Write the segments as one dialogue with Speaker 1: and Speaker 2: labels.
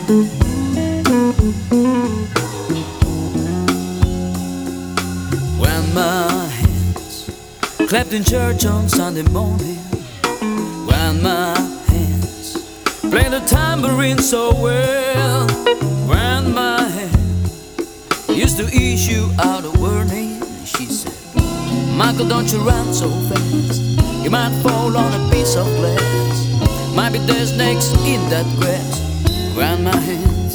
Speaker 1: Grandma hands clapped in church on Sunday morning. Grandma hands played the tambourine so well. Grandma hands used to issue out a warning. She said, Michael, don't you run so fast. You might fall on a piece of glass. Might be there's snakes in that grass. Grandma hands.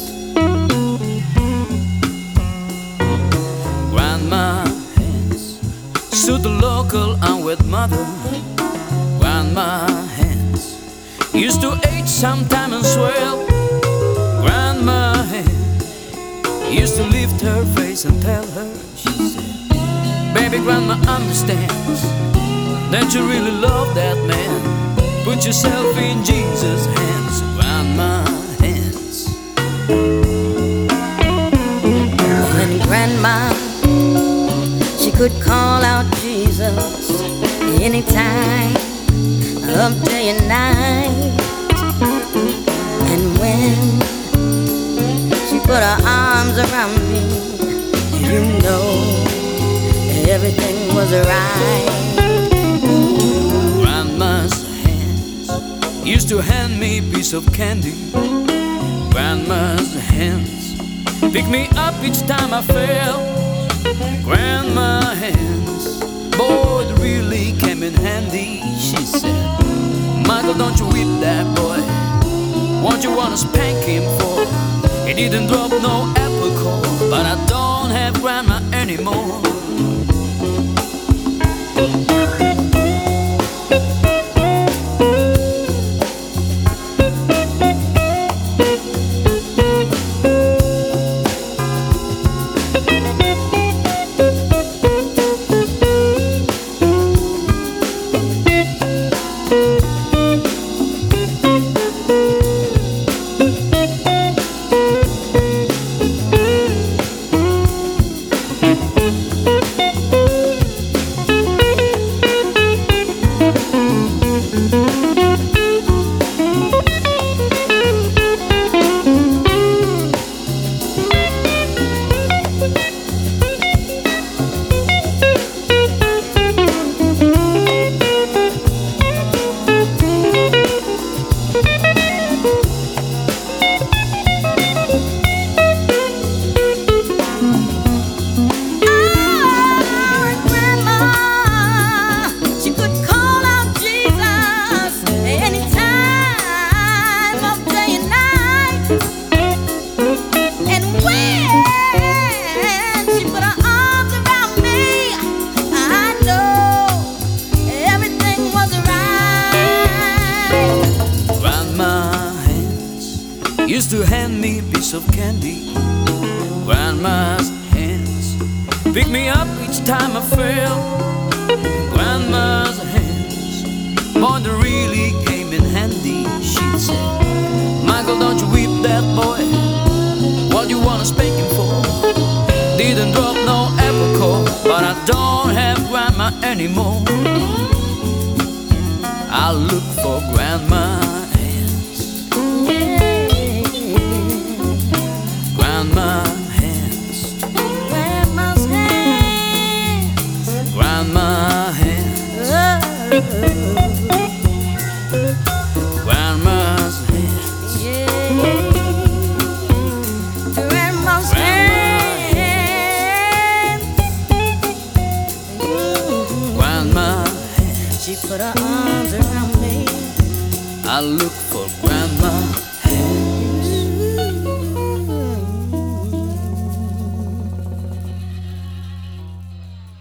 Speaker 1: Grandma hands suit the local unwed mother. Grandma hands used to age sometime and swell. Grandma hands used to lift her face and tell her, she said, baby, Grandma understands that you really love that man. Put yourself in Jesus' hands. Grandma hands.
Speaker 2: When Grandma, she could call out Jesus anytime of day and night. And when she put her arms around me, you know everything was right.
Speaker 1: Grandma's hands used to hand me a piece of candy. Grandma's hands pick me up each time I fell. Grandma hands, boy, it really came in handy. She said, Michael, don't you whip that boy. What you wanna spank him for? He didn't drop no apple core, but I don't have Grandma anymore. Used to hand me a piece of candy. Grandma's hands pick me up each time I fell. Grandma's hands, boy, they really came in handy. She'd say, Michael, don't you whip that boy. What you wanna spank him for? Didn't drop no apple core, but I don't have Grandma anymore. I look for Grandma. Grandma's hands.
Speaker 2: Grandma's hands.
Speaker 1: Grandma's hands.
Speaker 2: Yeah. Grandma's hands.
Speaker 1: Grandma's hands.
Speaker 2: She put her arms around me.
Speaker 1: I look for Grandma.